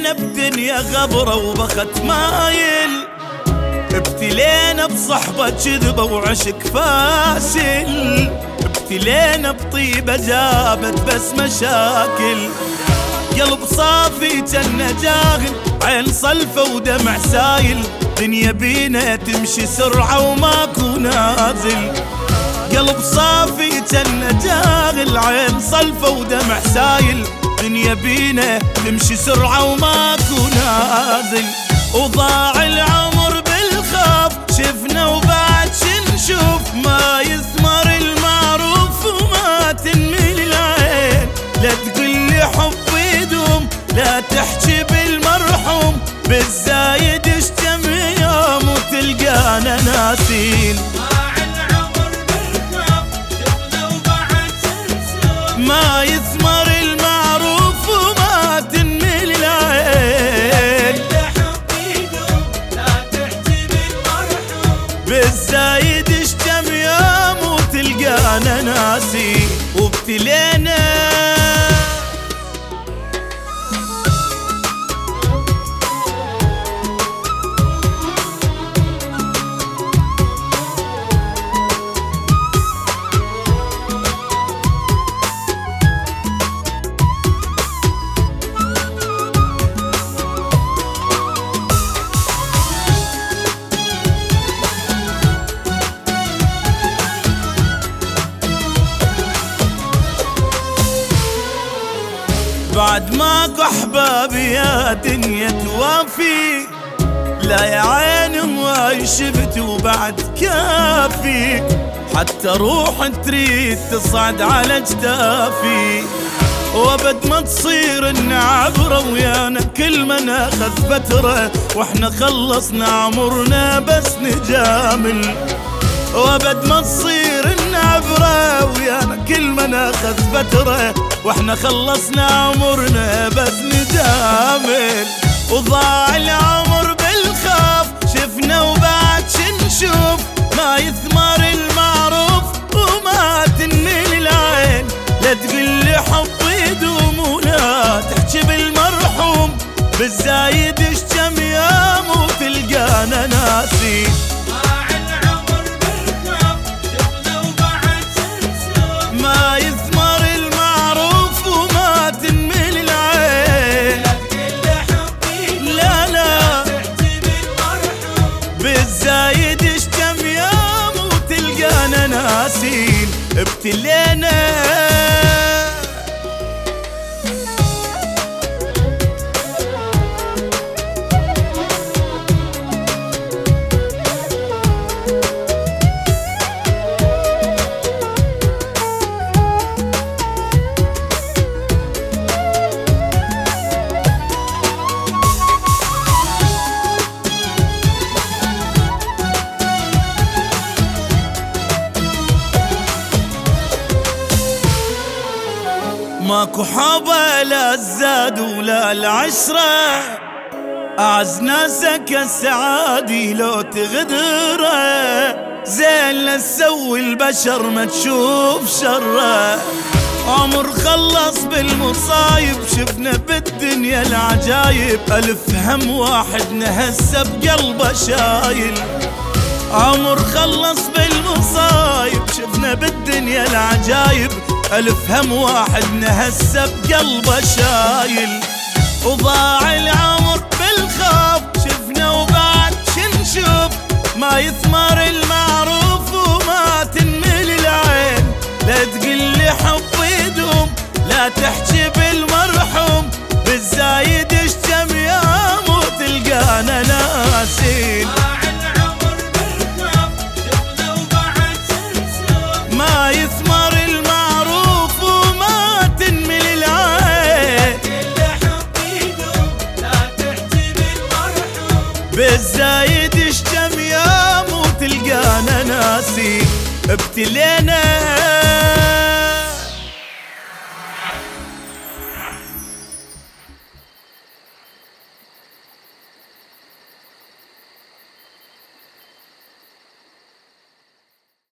ابتلينا بدنيا غبرة وبخت مايل، ابتلينا بصحبة كذبة وعشق فاشل، ابتلينا بطيبة جابت بس مشاكل. قلب صافي جنة جاهل، عين صلفة ودمع سايل، دنيا بينا تمشي سرعة وماكو نازل. قلب صافي جنة جاهل، عين صلفة ودمع سايل، دنيا بينا تمشي سرعة وماكو نازل. وضاع العمر بالخاف، شفنا وبعد شنشوف، ما يثمر المعروف وما تنمي العين. لا تقولي حب يدوم، لا تحكي بالمرحوم، بالزايد اشتم يوم وتلقانا ناسين. ما يثمر المعروف وما تنمي العين. بالزايد اشتم يوم وتلقانا ناسي. وابتلينا بعد ماكو احبابي يا دنيا توافي، لا يا عيني ما شفت وبعد كافي، حتى روح تريد تصعد على جدافي. وابد ما تصير النعبرة ويانا كل ما ناخذ فترة، واحنا خلصنا عمرنا بس نجامل. وابد ما تصير النعبرة ويانا كل ما ناخذ فترة، واحنا خلصنا عمرنا بس نجامل. وضاع العمر بالخاف، شفنا وبعد شنشوف، ما يثمر المعروف وما تنمي العين. لا تقولي حب يدوم ولا تحكي بالمرحوم، بالزايد اشتم يوم وتلقانا ناسي. ما يثمر المعروف وما تنمي العين. لا لا بالزايد اشتم يوم وتلقانا ناسين. ابتلينا ماكو حبة لا الزاد ولا العشرة، أعز ناسك السعادي لو تغدره، زين لا تسوي البشر ما تشوف شره. عمر خلص بالمصايب، شفنا بالدنيا العجايب، ألف هم واحد نهسه بقلبه شايل. عمر خلص بالمصايب، شفنا بالدنيا العجايب، ألف هم واحد نهسه بقلبه شايل. وضاع العمر بالخاف، شفنا وبعد شنشوف، ما يثمر المعروف وما تنمي العين. لا تقلي حب يدوم، لا تحكي بالمرحوم، بالزايد اشتم يوم وتلقانا ناسين. ما يثمر المعروف وما تنمي العين. بالزايد اشتم يوم وتلقانا ناسين. ابتلينا